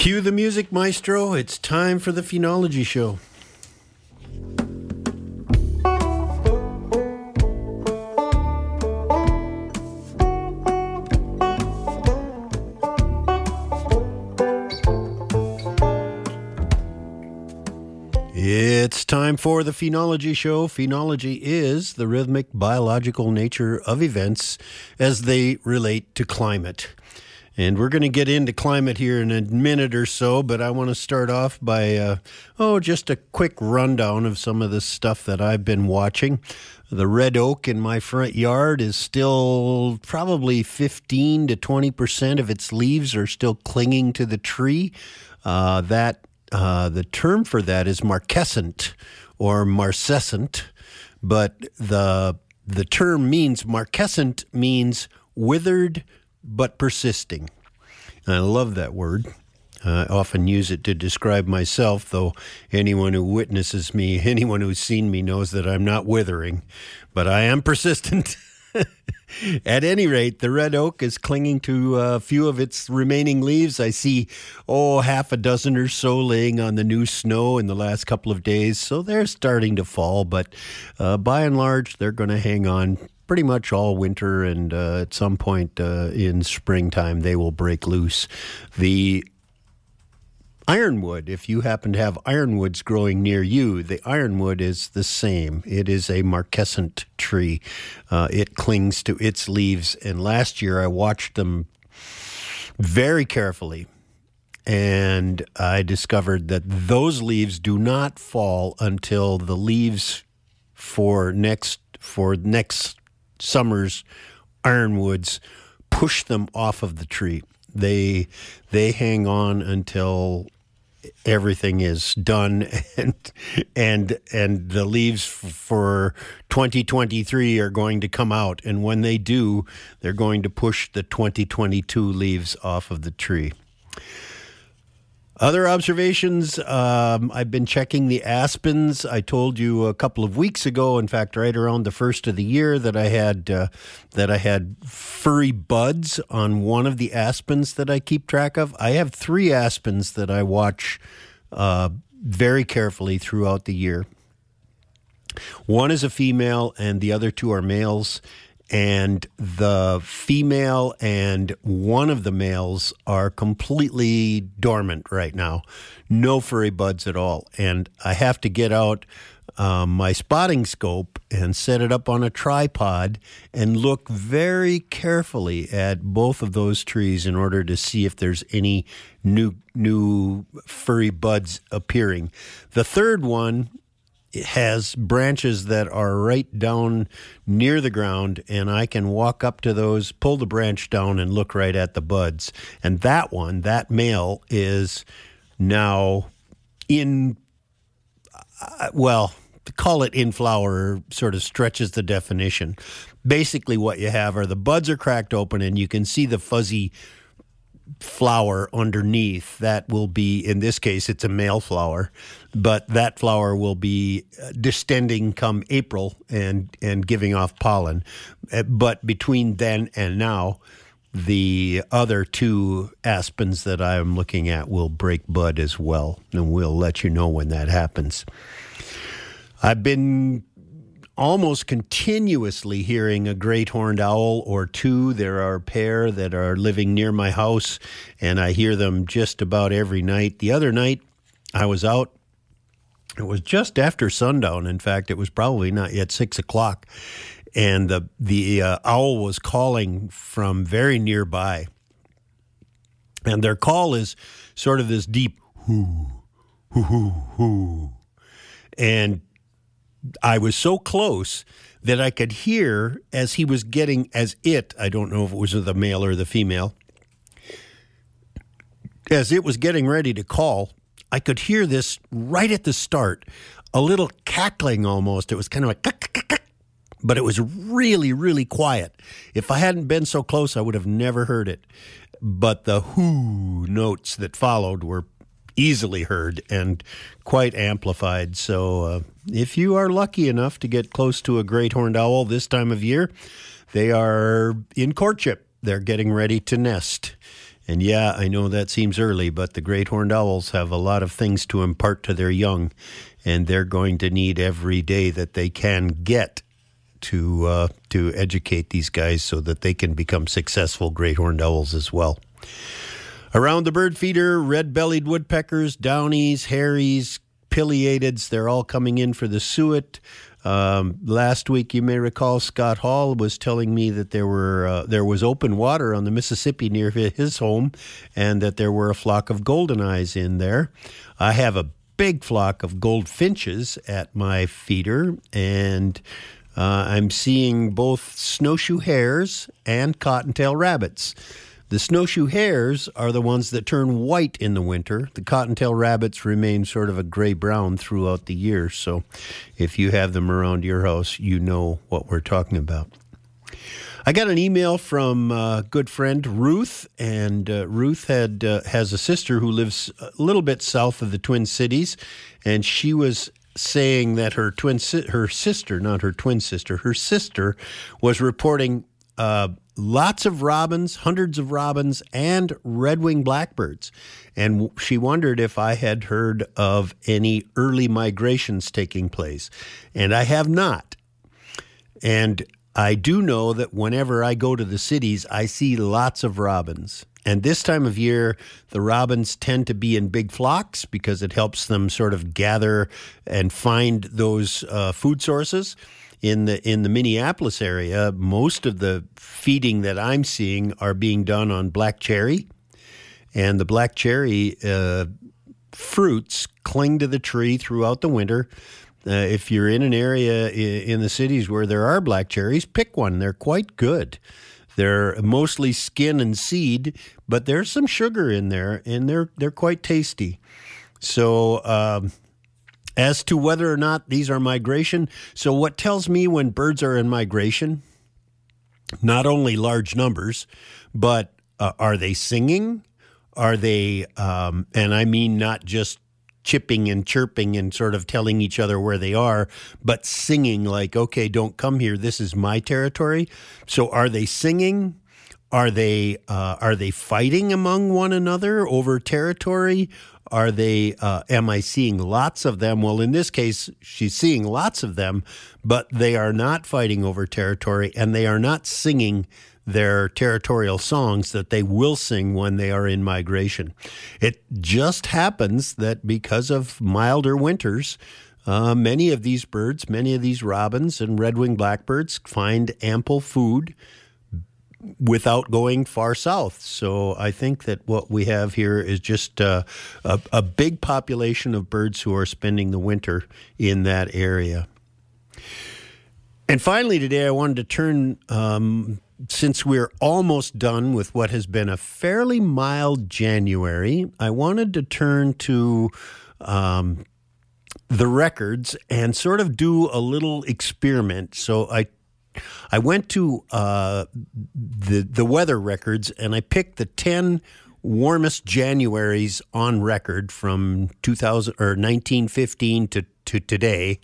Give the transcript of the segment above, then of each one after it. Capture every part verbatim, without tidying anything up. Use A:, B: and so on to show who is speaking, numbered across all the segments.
A: Cue the music, maestro. It's time for the Phenology Show. It's time for the Phenology Show. Phenology is the rhythmic biological nature of events as they relate to climate. And we're going to get into climate here in a minute or so, but I want to start off by, uh, oh, just a quick rundown of some of the stuff that I've been watching. The red oak in my front yard is still probably fifteen to twenty percent of its leaves are still clinging to the tree. Uh, that uh, the term for that is marquescent or marcescent, but the the term means marquescent means withered but persisting. And I love that word. Uh, I often use it to describe myself, though anyone who witnesses me, anyone who's seen me knows that I'm not withering, but I am persistent. At any rate, the red oak is clinging to a few of its remaining leaves. I see, oh, half a dozen or so laying on the new snow in the last couple of days, so they're starting to fall, but uh, by and large, they're going to hang on pretty much all winter, and uh, at some point uh, in springtime, they will break loose. The ironwood, if you happen to have ironwoods growing near you, the ironwood is the same. It is a marquescent tree. Uh, it clings to its leaves, and last year I watched them very carefully, and I discovered that those leaves do not fall until the leaves for next for next summer's ironwoods push them off of the tree. They they hang on until everything is done, and and and the leaves for twenty twenty-three are going to come out, and when they do, they're going to push the twenty twenty-two leaves off of the tree. Other observations, um, I've been checking the aspens. I told you a couple of weeks ago, in fact, right around the first of the year, that I had uh, that I had furry buds on one of the aspens that I keep track of. I have three aspens that I watch uh, very carefully throughout the year. One is a female, and the other two are males. And the female and one of the males are completely dormant right now. No furry buds at all. And I have to get out um, my spotting scope and set it up on a tripod and look very carefully at both of those trees in order to see if there's any new new furry buds appearing. The third one has branches that are right down near the ground, and I can walk up to those, pull the branch down, and look right at the buds. And that one, that male, is now in, uh, well, to call it in flower sort of stretches the definition. Basically what you have are the buds are cracked open, and you can see the fuzzy flower underneath. That will be, in this case, it's a male flower, but that flower will be distending come April and, and giving off pollen. But between then and now, the other two aspens that I'm looking at will break bud as well, and we'll let you know when that happens. I've been almost continuously hearing a great horned owl or two. There are a pair that are living near my house, and I hear them just about every night. The other night, I was out. It was just after sundown. In fact, it was probably not yet six o'clock, and the the uh, owl was calling from very nearby. And their call is sort of this deep hoo, hoo, hoo, hoo. And I was so close that I could hear as he was getting, as it, I don't know if it was the male or the female, as it was getting ready to call, I could hear this right at the start, a little cackling almost. It was kind of like, kak, kak, kak, but it was really, really quiet. If I hadn't been so close, I would have never heard it. But the whoo notes that followed were easily heard and quite amplified. So uh, if you are lucky enough to get close to a great horned owl this time of year, they are in courtship. They're getting ready to nest. And yeah, I know that seems early, but the great horned owls have a lot of things to impart to their young, and they're going to need every day that they can get to uh, to educate these guys so that they can become successful great horned owls as well. Around the bird feeder, red-bellied woodpeckers, downies, haries, pileateds, they're all coming in for the suet. Um, last week, you may recall, Scott Hall was telling me that there were uh, there was open water on the Mississippi near his home, and that there were a flock of goldeneyes in there. I have a big flock of goldfinches at my feeder, and uh, I'm seeing both snowshoe hares and cottontail rabbits. The snowshoe hares are the ones that turn white in the winter. The cottontail rabbits remain sort of a gray-brown throughout the year. So if you have them around your house, you know what we're talking about. I got an email from a good friend, Ruth, and uh, Ruth had uh, has a sister who lives a little bit south of the Twin Cities, and she was saying that her twin si- her sister, not her twin sister, her sister was reporting uh lots of robins, hundreds of robins, and red-winged blackbirds. And she wondered if I had heard of any early migrations taking place. And I have not. And I do know that whenever I go to the cities, I see lots of robins. And this time of year, the robins tend to be in big flocks because it helps them sort of gather and find those uh, food sources. In the in the Minneapolis area, most of the feeding that I'm seeing are being done on black cherry, and the black cherry uh, fruits cling to the tree throughout the winter. Uh, if you're in an area in the cities where there are black cherries, pick one. They're quite good. They're mostly skin and seed, but there's some sugar in there, and they're they're quite tasty. So. Um, As to whether or not these are migration, so what tells me when birds are in migration, not only large numbers, but uh, are they singing? Are they, um, and I mean not just chipping and chirping and sort of telling each other where they are, but singing like, okay, don't come here, this is my territory. So are they singing? Are they uh, are they fighting among one another over territory? Are they, uh, am I seeing lots of them? Well, in this case, she's seeing lots of them, but they are not fighting over territory, and they are not singing their territorial songs that they will sing when they are in migration. It just happens that because of milder winters, uh, many of these birds, many of these robins and red-winged blackbirds find ample food without going far south. So I think that what we have here is just uh, a, a big population of birds who are spending the winter in that area. And finally today I wanted to turn, um, since we're almost done with what has been a fairly mild January, I wanted to turn to um, the records and sort of do a little experiment. So I I went to uh, the the weather records, and I picked the ten warmest Januaries on record from two thousand or nineteen fifteen to, to today,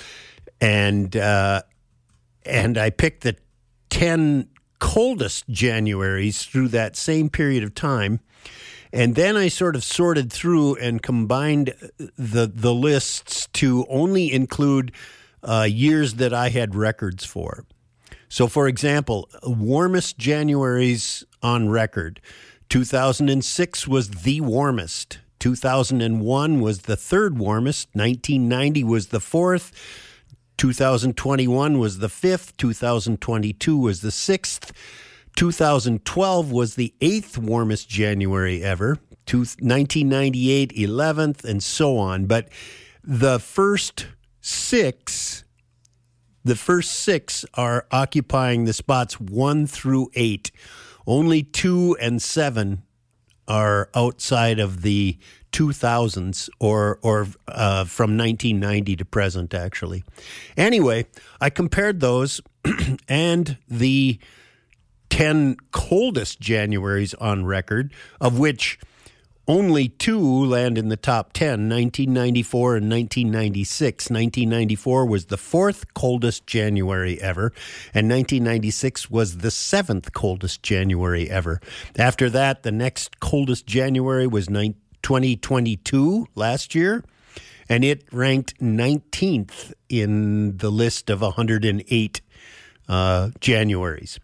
A: and uh, and I picked the ten coldest Januaries through that same period of time, and then I sort of sorted through and combined the the lists to only include uh, years that I had records for. So, for example, warmest Januaries on record. two thousand six was the warmest. two thousand one was the third warmest. nineteen ninety was the fourth. two thousand twenty-one was the fifth. two thousand twenty-two was the sixth. two thousand twelve was the eighth warmest January ever. nineteen ninety-eight, eleventh, and so on. But the first six... The first six are occupying the spots one through eight. Only two and seven are outside of the two thousands or or uh, from nineteen ninety to present, actually. Anyway, I compared those and the ten coldest Januaries on record, of which Only two land in the top ten, nineteen ninety-four and nineteen ninety-six. nineteen ninety-four was the fourth coldest January ever, and nineteen ninety-six was the seventh coldest January ever. After that, the next coldest January was twenty twenty-two, last year, and it ranked nineteenth in the list of one hundred eight uh, Januaries.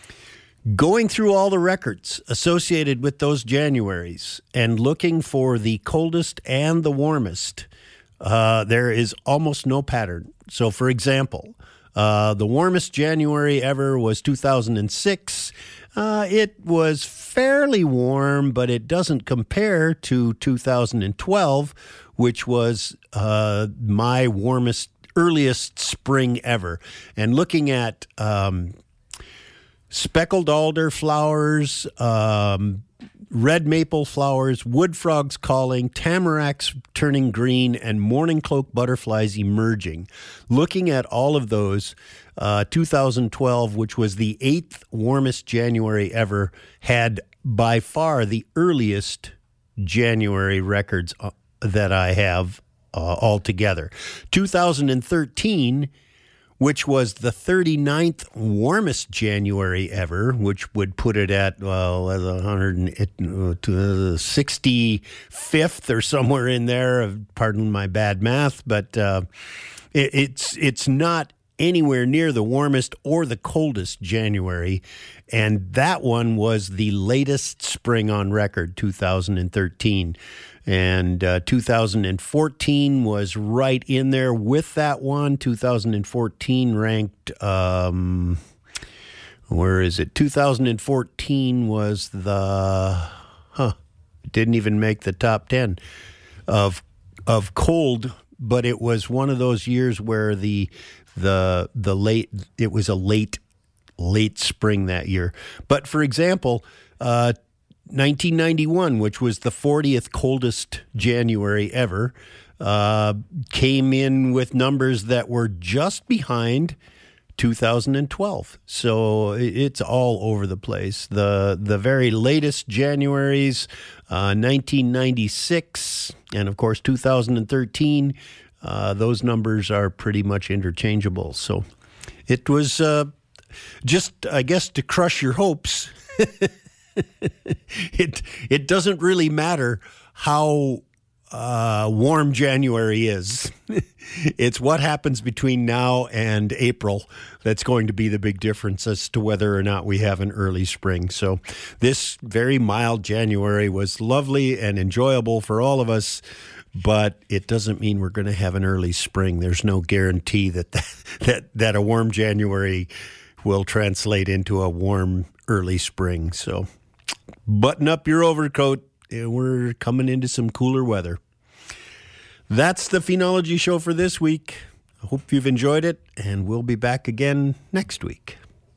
A: Going through all the records associated with those Januaries and looking for the coldest and the warmest, uh, there is almost no pattern. So, for example, uh, the warmest January ever was two thousand six. Uh, it was fairly warm, but it doesn't compare to two thousand twelve, which was uh, my warmest, earliest spring ever. And looking at um, speckled alder flowers, um, red maple flowers, wood frogs calling, tamaracks turning green, and morning cloak butterflies emerging. Looking at all of those, uh, two thousand twelve, which was the eighth warmest January ever, had by far the earliest January records uh, that I have uh, altogether. two thousand thirteen, which was the thirty-ninth warmest January ever, which would put it at, well, one hundred sixty-fifth or somewhere in there. Pardon my bad math, but uh, it, it's it's not anywhere near the warmest or the coldest January. And that one was the latest spring on record, two thousand thirteen. And uh, two thousand fourteen was right in there with that one. two thousand fourteen ranked, um, where is it? two thousand fourteen was the, huh, didn't even make the top ten of of cold, but it was one of those years where the the the late, it was a late, late spring that year. But for example, uh, nineteen ninety-one, which was the fortieth coldest January ever, uh, came in with numbers that were just behind two thousand twelve. So it's all over the place. The the very latest Januaries, uh, nineteen ninety-six, and of course two thousand thirteen, uh, those numbers are pretty much interchangeable. So it was uh, just, I guess, to crush your hopes. It it doesn't really matter how uh, warm January is. It's what happens between now and April that's going to be the big difference as to whether or not we have an early spring. So this very mild January was lovely and enjoyable for all of us, but it doesn't mean we're going to have an early spring. There's no guarantee that that, that, that a warm January will translate into a warm early spring. So button up your overcoat. We're coming into some cooler weather. That's the Phenology Show for this week. I hope you've enjoyed it, and we'll be back again next week.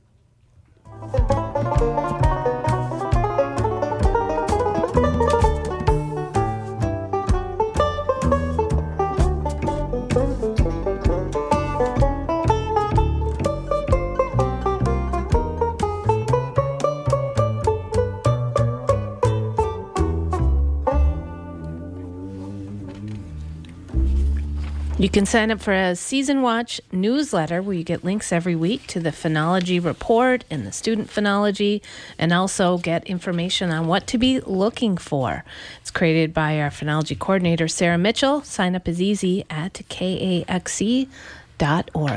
B: You can sign up for a Season Watch newsletter where you get links every week to the Phenology Report and the Student Phenology, and also get information on what to be looking for. It's created by our Phenology coordinator, Sarah Mitchell. Sign up is easy at K A X E dot org.